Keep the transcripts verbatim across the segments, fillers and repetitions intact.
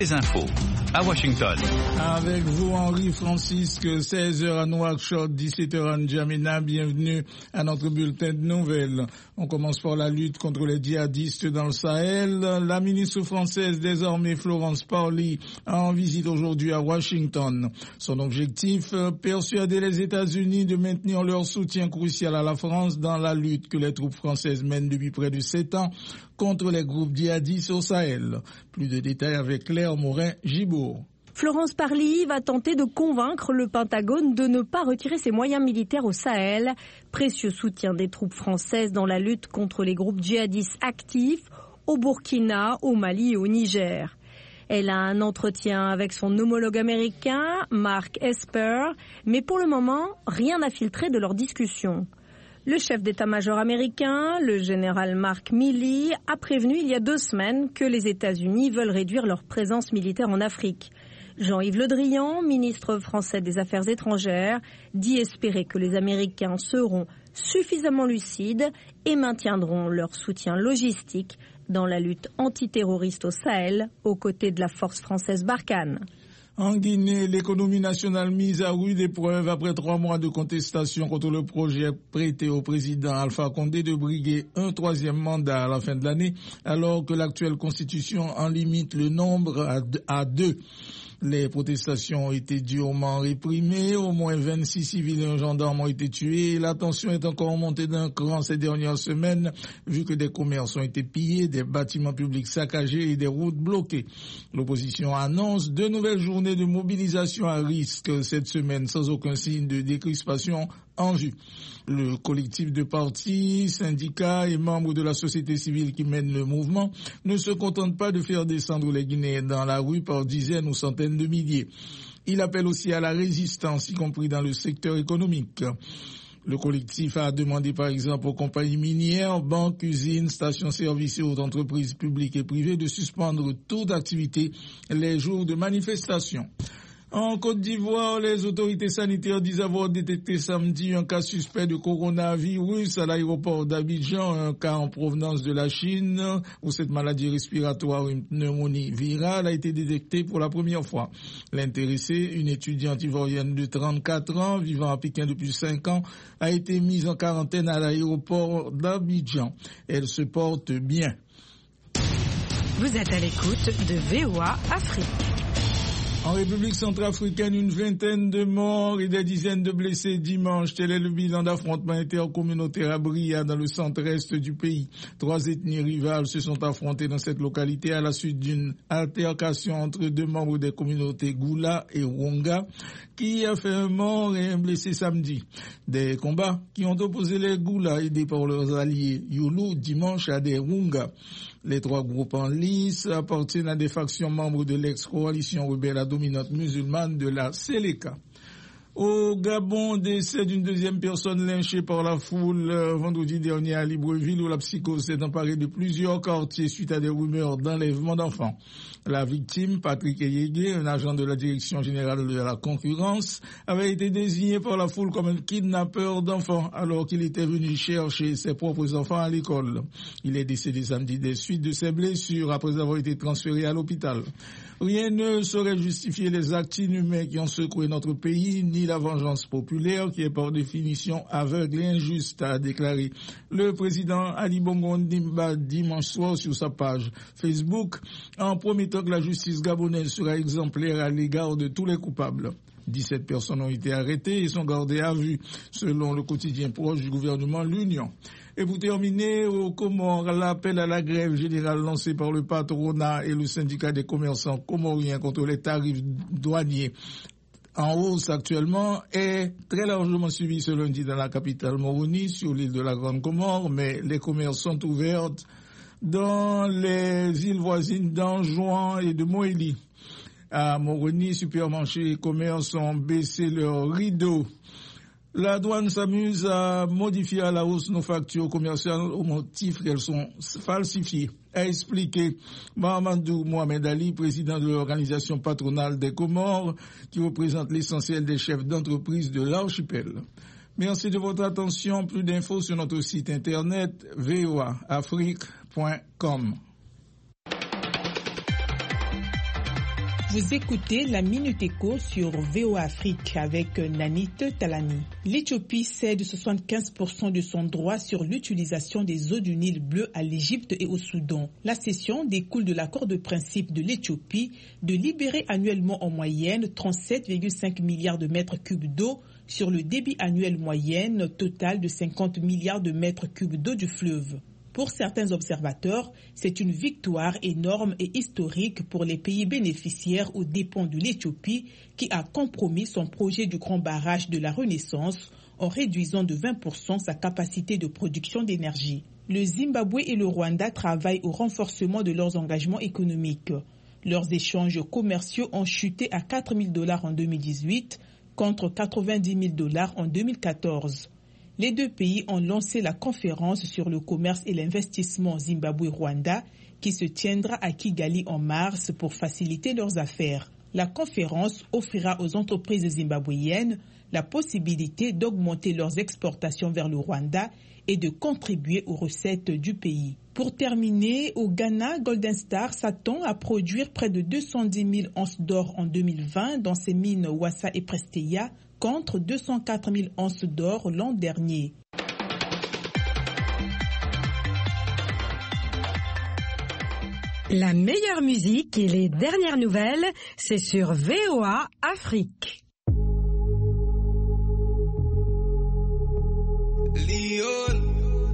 Les infos à Washington. Avec vous, Henri Francisque, seize heures à Nouakchott, dix-sept heures à N'Djamena. Bienvenue à notre bulletin de nouvelles. On commence par la lutte contre les djihadistes dans le Sahel. La ministre française des Armées, Florence Parly, en visite aujourd'hui à Washington. Son objectif, persuader les États-Unis de maintenir leur soutien crucial à la France dans la lutte que les troupes françaises mènent depuis près de sept ans contre les groupes djihadistes au Sahel. Plus de détails avec Claire Morin-Gibault. Florence Parly va tenter de convaincre le Pentagone de ne pas retirer ses moyens militaires au Sahel, précieux soutien des troupes françaises dans la lutte contre les groupes djihadistes actifs au Burkina, au Mali et au Niger. Elle a un entretien avec son homologue américain, Mark Esper, mais pour le moment, rien n'a filtré de leur discussion. Le chef d'état-major américain, le général Mark Milley, a prévenu il y a deux semaines que les États-Unis veulent réduire leur présence militaire en Afrique. Jean-Yves Le Drian, ministre français des Affaires étrangères, dit espérer que les Américains seront suffisamment lucides et maintiendront leur soutien logistique dans la lutte antiterroriste au Sahel, aux côtés de la force française Barkhane. En Guinée, l'économie nationale mise à rude épreuve après trois mois de contestation contre le projet prêté au président Alpha Condé de briguer un troisième mandat à la fin de l'année, alors que l'actuelle constitution en limite le nombre à deux. Les protestations ont été durement réprimées, au moins vingt-six civils et un gendarme ont été tués. La tension est encore montée d'un cran ces dernières semaines, vu que des commerces ont été pillés, des bâtiments publics saccagés et des routes bloquées. L'opposition annonce deux nouvelles journées de mobilisation à risque cette semaine, sans aucun signe de décrispation en vue. Le collectif de partis, syndicats et membres de la société civile qui mènent le mouvement ne se contentent pas de faire descendre les Guinéens dans la rue par dizaines ou centaines de milliers. Il appelle aussi à la résistance, y compris dans le secteur économique. Le collectif a demandé par exemple aux compagnies minières, banques, usines, stations-service et autres entreprises publiques et privées de suspendre toute activité les jours de manifestation. En Côte d'Ivoire, les autorités sanitaires disent avoir détecté samedi un cas suspect de coronavirus à l'aéroport d'Abidjan, un cas en provenance de la Chine, où cette maladie respiratoire, une pneumonie virale, a été détectée pour la première fois. L'intéressée, une étudiante ivoirienne de trente-quatre ans, vivant à Pékin depuis cinq ans, a été mise en quarantaine à l'aéroport d'Abidjan. Elle se porte bien. Vous êtes à l'écoute de V O A Afrique. En République centrafricaine, une vingtaine de morts et des dizaines de blessés dimanche. Tel est le bilan d'affrontements intercommunautaires à Bria, dans le centre-est du pays. Trois ethnies rivales se sont affrontées dans cette localité à la suite d'une altercation entre deux membres des communautés Goula et Wonga, qui a fait un mort et un blessé samedi. Des combats qui ont opposé les Goula, aidés par leurs alliés Youlou, dimanche à des Wonga. Les trois groupes en lice appartiennent à des factions membres de l'ex-coalition rebelle à dominante musulmane de la Seleka. Au Gabon, décès d'une deuxième personne lynchée par la foule euh, vendredi dernier à Libreville, où la psychose s'est emparée de plusieurs quartiers suite à des rumeurs d'enlèvement d'enfants. La victime, Patrick Eyégué, un agent de la Direction générale de la concurrence, avait été désigné par la foule comme un kidnappeur d'enfants alors qu'il était venu chercher ses propres enfants à l'école. Il est décédé samedi des suites de ses blessures après avoir été transféré à l'hôpital. Rien ne saurait justifier les actes inhumains qui ont secoué notre pays, ni la vengeance populaire qui est par définition aveugle et injuste, a déclaré le président Ali Bongo Ondimba dimanche soir sur sa page Facebook, en promettant que la justice gabonaise sera exemplaire à l'égard de tous les coupables. dix-sept personnes ont été arrêtées et sont gardées à vue, selon le quotidien proche du gouvernement L'Union. Et pour terminer, aux Comores, l'appel à la grève générale lancé par le patronat et le syndicat des commerçants comoriens contre les tarifs douaniers en hausse actuellement est très largement suivi ce lundi dans la capitale Moroni, sur l'île de la Grande Comore, mais les commerces sont ouverts dans les îles voisines d'Anjouan et de Moélie. À Moroni, supermarchés et commerces ont baissé leurs rideaux. La douane s'amuse à modifier à la hausse nos factures commerciales au motif qu'elles sont falsifiées, a expliqué Mahamadou Mohamed Ali, président de l'organisation patronale des Comores, qui représente l'essentiel des chefs d'entreprise de l'archipel. Merci de votre attention. Plus d'infos sur notre site internet v o a afrique point com. Vous écoutez la Minute Éco sur V O A Afrique avec Nanit Talani. L'Éthiopie cède soixante-quinze pour cent de son droit sur l'utilisation des eaux du Nil bleu à l'Égypte et au Soudan. La cession découle de l'accord de principe de l'Éthiopie de libérer annuellement en moyenne trente-sept virgule cinq milliards de mètres cubes d'eau sur le débit annuel moyen total de cinquante milliards de mètres cubes d'eau du fleuve. Pour certains observateurs, c'est une victoire énorme et historique pour les pays bénéficiaires aux dépens de l'Éthiopie qui a compromis son projet du grand barrage de la Renaissance en réduisant de vingt pour cent sa capacité de production d'énergie. Le Zimbabwe et le Rwanda travaillent au renforcement de leurs engagements économiques. Leurs échanges commerciaux ont chuté à quatre mille dollars en deux mille dix-huit contre quatre-vingt-dix mille dollars en deux mille quatorze. Les deux pays ont lancé la conférence sur le commerce et l'investissement Zimbabwe-Rwanda qui se tiendra à Kigali en mars pour faciliter leurs affaires. La conférence offrira aux entreprises zimbabwéennes la possibilité d'augmenter leurs exportations vers le Rwanda et de contribuer aux recettes du pays. Pour terminer, au Ghana, Golden Star s'attend à produire près de deux cent dix mille onces d'or en deux mille vingt dans ses mines Wassa et Presteya, contre deux cent quatre mille onces d'or l'an dernier. La meilleure musique et les dernières nouvelles, c'est sur V O A Afrique. Lyon.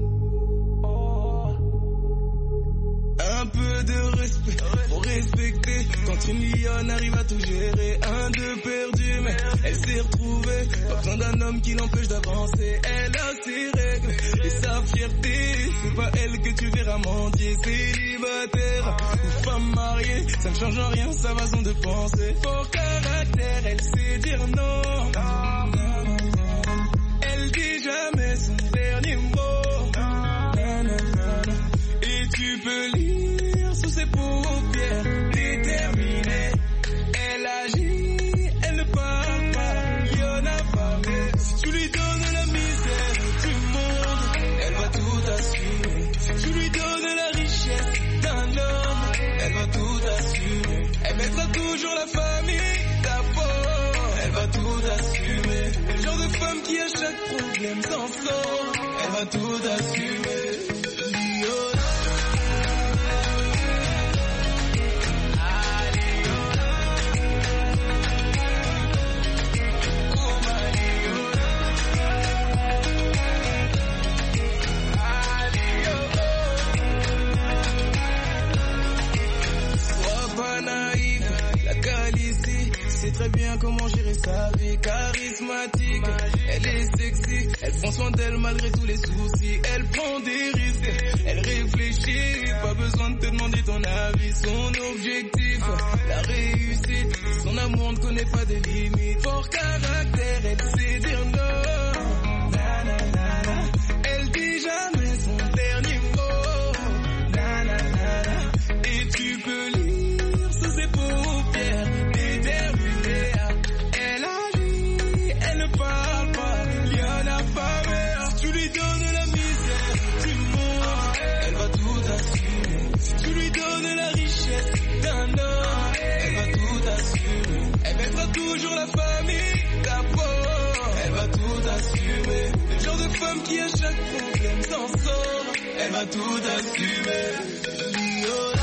Un peu de respect, faut respecter. Quand une lionne arrive à tout gérer, un, deux perdu, mais elle s'est retrouvée. Pas besoin d'un homme qui l'empêche d'avancer. Elle a ses règles et sa fierté. C'est pas elle que tu verras mendier. Célibataire ou femme mariée, ça ne change rien, sa façon de penser. Fort caractère, elle sait dire non. Elle dit jamais son dernier mot. Et tu peux lire sous ses paupières, déterminée. Elle agit, elle ne parle pas, Lyon a parlé. Si tu lui donnes la misère du monde, elle va tout assumer. Si tu lui donnes la richesse d'un homme, elle va tout assumer. Elle mettra toujours la famille d'abord, elle va tout assumer. Le genre de femme qui à chaque problème s'en sort, elle va tout assumer. Lyon. C'est très bien comment gérer sa vie, charismatique, elle est sexy, elle prend soin d'elle malgré tous les soucis, elle prend des risques, elle réfléchit, pas besoin de te demander ton avis, son objectif, la réussite, son amour ne connaît pas de limites, fort caractère, elle sait dire non, na, na, na, na. Elle dit jamais son dernier mot, na, na, na, na. Et tu peux lire sous ses paupières. Toujours la famille d'abord, elle va tout assumer. Le genre de femme qui à chaque problème s'en sort, elle va tout assumer. Lyon.